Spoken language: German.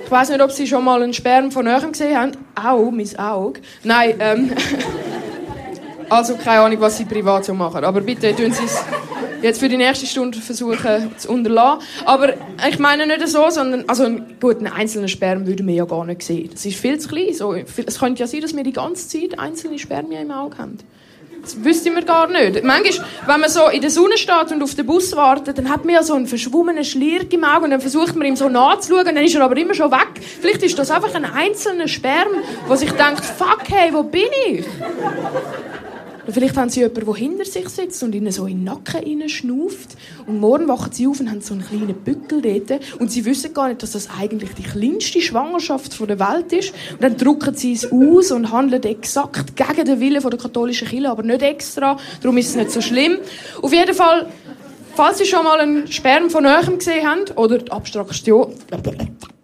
Ich weiss nicht, ob Sie schon mal einen Sperm von Nähem gesehen haben. Au, mein Auge. Nein, also keine Ahnung, was Sie privat so machen. Aber bitte tun Sie es jetzt für die nächste Stunde versuchen zu unterlassen. Aber ich meine nicht so, sondern also gut, einen einzelnen Sperm würden wir ja gar nicht sehen. Das ist viel zu klein. So, es könnte ja sein, dass wir die ganze Zeit einzelne Spermien im Auge haben. Das wüssten wir gar nicht. Manchmal, wenn man so in der Sonne steht und auf den Bus wartet, dann hat man ja so einen verschwommenen Schlirk im Auge und dann versucht man ihm so nachzuschauen und dann ist er aber immer schon weg. Vielleicht ist das einfach ein einzelner Sperm, wo sich denkt, fuck, hey, wo bin ich? Und vielleicht haben sie jemanden, der hinter sich sitzt und ihnen so in den Nacken reinschnauft. Und morgen wachen sie auf und haben so einen kleinen Bückel dort. Und sie wissen gar nicht, dass das eigentlich die kleinste Schwangerschaft der Welt ist. Und dann drucken sie es aus und handeln exakt gegen den Willen der katholischen Kirche, aber nicht extra. Darum ist es nicht so schlimm. Auf jeden Fall, falls Sie schon mal einen Sperm von Nähem gesehen haben, oder die Abstraktion...